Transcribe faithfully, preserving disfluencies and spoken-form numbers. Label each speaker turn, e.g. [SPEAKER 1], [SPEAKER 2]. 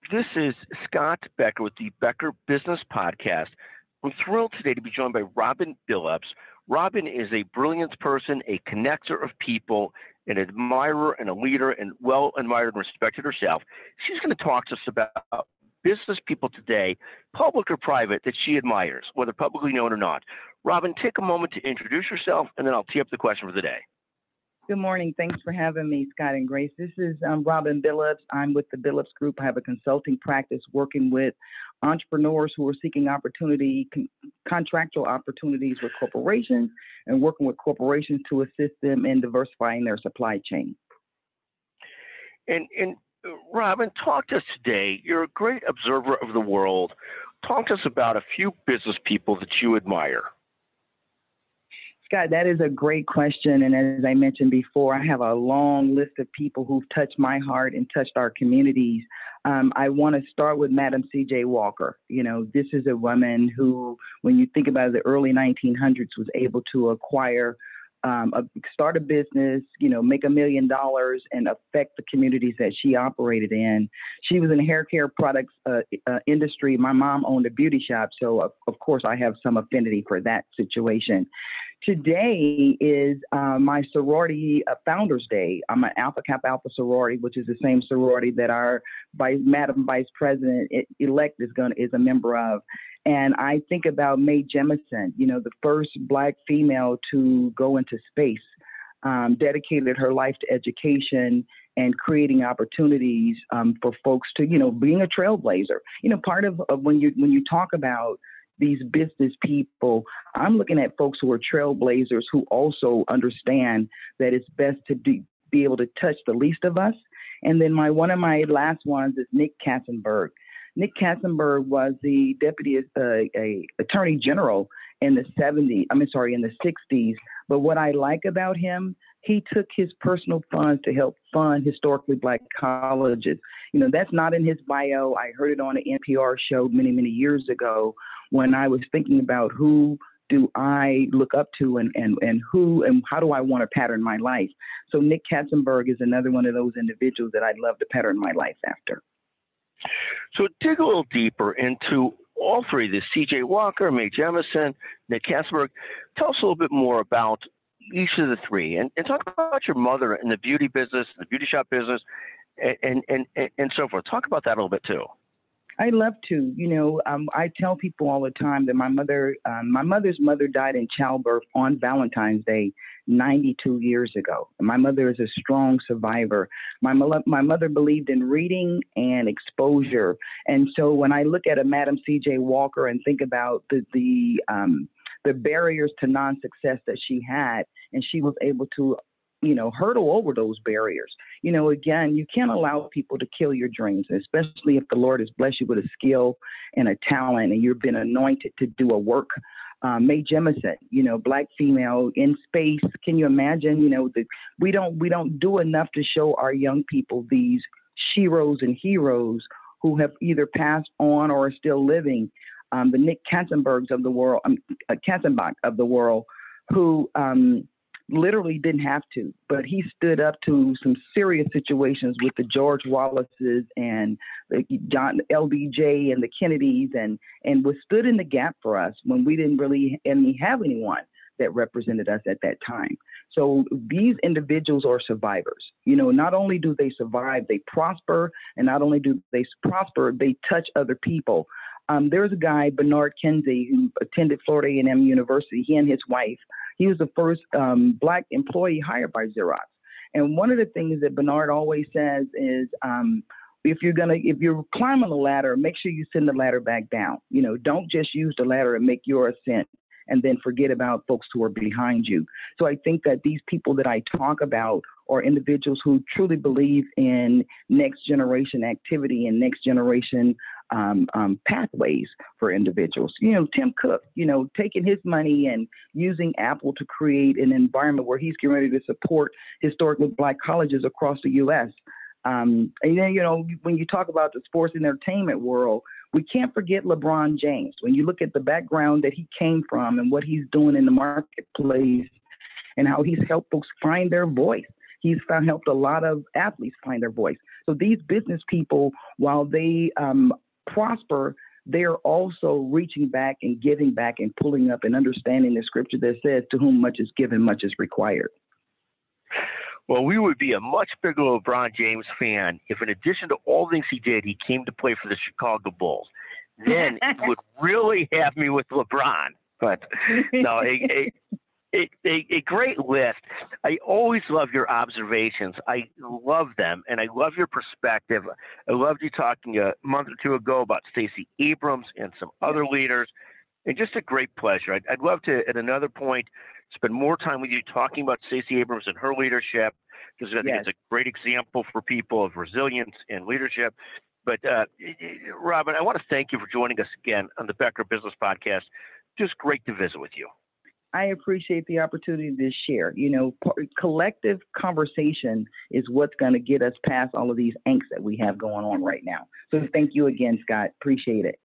[SPEAKER 1] This is Scott Becker with the Becker Business Podcast. I'm thrilled today to be joined by Robin Billups. Robin is a brilliant person, a connector of people, an admirer and a leader, and well admired and respected herself. She's going to talk to us about business people today, public or private, that she admires, whether publicly known or not. Robin, take a moment to introduce yourself, and then I'll tee up the question for the day.
[SPEAKER 2] Good morning. Thanks for having me, Scott and Grace. This is um, Robin Billups. I'm with the Billups Group. I have a consulting practice working with entrepreneurs who are seeking opportunity, con- contractual opportunities with corporations, and working with corporations to assist them in diversifying their supply chain.
[SPEAKER 1] And, and uh, Robin, talk to us today. You're a great observer of the world. Talk to us about a few business people that you admire.
[SPEAKER 2] Scott, that is a great question. And as I mentioned before, I have a long list of people who've touched my heart and touched our communities. Um, I want to start with Madam C J Walker. You know, this is a woman who, when you think about the early nineteen hundreds, was able to acquire, um, a, start a business, you know, make a million dollars and affect the communities that she operated in. She was in the hair care products uh, uh, industry. My mom owned a beauty shop. So, of, of course, I have some affinity for that situation. Today is uh, my sorority uh, Founders Day. I'm an Alpha Kappa Alpha sorority, which is the same sorority that our vice, Madam Vice President elect is going is a member of. And I think about Mae Jemison, you know, the first Black female to go into space, um, dedicated her life to education and creating opportunities um, for folks to, you know, being a trailblazer. You know, part of, of when you when you talk about these business people, I'm looking at folks who are trailblazers who also understand that it's best to do, be able to touch the least of us. And then my one of my last ones is Nick Katzenberg. Nick Katzenberg was the deputy uh, a attorney general in the seventies. I mean, sorry, in the sixties. But what I like about him, he took his personal funds to help fund historically Black colleges. You know, that's not in his bio. I heard it on an N P R show many, many years ago when I was thinking about who do I look up to and, and, and who and how do I want to pattern my life. So Nick Katzenberg is another one of those individuals that I'd love to pattern my life after.
[SPEAKER 1] So dig a little deeper into all three, the C J Walker, Mae Jemison, Nick Katzenberg. Tell us a little bit more about each of the three, and, and talk about your mother in the beauty business, the beauty shop business, and, and, and, and so forth. Talk about that a little bit too.
[SPEAKER 2] I love to. You know, um, I tell people all the time that my mother, um, my mother's mother died in childbirth on Valentine's Day ninety-two years ago. And my mother is a strong survivor. My, mo- my mother believed in reading and exposure. And so when I look at a Madam C J Walker and think about the, the, um, the barriers to non-success that she had, and she was able to, you know, hurdle over those barriers. You know, again, you can't allow people to kill your dreams, especially if the Lord has blessed you with a skill and a talent and you've been anointed to do a work. Um, Mae Jemison, you know, Black female in space. Can you imagine, you know, the, we don't we don't do enough to show our young people these sheroes and heroes who have either passed on or are still living. Um, the Nick Katzenbergs of the world, um, uh, Katzenbach of the world, who um, literally didn't have to, but he stood up to some serious situations with the George Wallaces and the John L B J and the Kennedys, and and was stood in the gap for us when we didn't really any have anyone that represented us at that time. So these individuals are survivors. You know, not only do they survive, they prosper, and not only do they prosper, they touch other people. Um, there's a guy, Bernard Kinsey, who attended Florida A and M University. He and his wife. He was the first um, Black employee hired by Xerox. And one of the things that Bernard always says is, um, if you're gonna, if you're climbing a ladder, make sure you send the ladder back down. You know, don't just use the ladder and make your ascent and then forget about folks who are behind you. So I think that these people that I talk about are individuals who truly believe in next generation activity and next generation um, um, pathways for individuals. You know, Tim Cook, you know, taking his money and using Apple to create an environment where he's getting ready to support historically Black colleges across the U S. Um, and then, you know, when you talk about the sports and entertainment world, we can't forget LeBron James. When you look at the background that he came from and what he's doing in the marketplace and how he's helped folks find their voice. He's found, helped a lot of athletes find their voice. So these business people, while they um, prosper, they're also reaching back and giving back and pulling up and understanding the scripture that says, to whom much is given, much is required.
[SPEAKER 1] Well, we would be a much bigger LeBron James fan if, in addition to all things he did, he came to play for the Chicago Bulls. Then it would really have me with LeBron. But no, a, a, a, a great list. I always love your observations. I love them, and I love your perspective. I loved you talking a month or two ago about Stacey Abrams and some other leaders. And just a great pleasure. I'd, I'd love to, at another point, spend more time with you talking about Stacey Abrams and her leadership, because I think
[SPEAKER 2] Yes.
[SPEAKER 1] it's a great example for people of resilience and leadership. But, uh, Robin, I want to thank you for joining us again on the Becker Business Podcast. Just great to visit with you.
[SPEAKER 2] I appreciate the opportunity to share. You know, collective conversation is what's going to get us past all of these angst that we have going on right now. So thank you again, Scott. Appreciate it.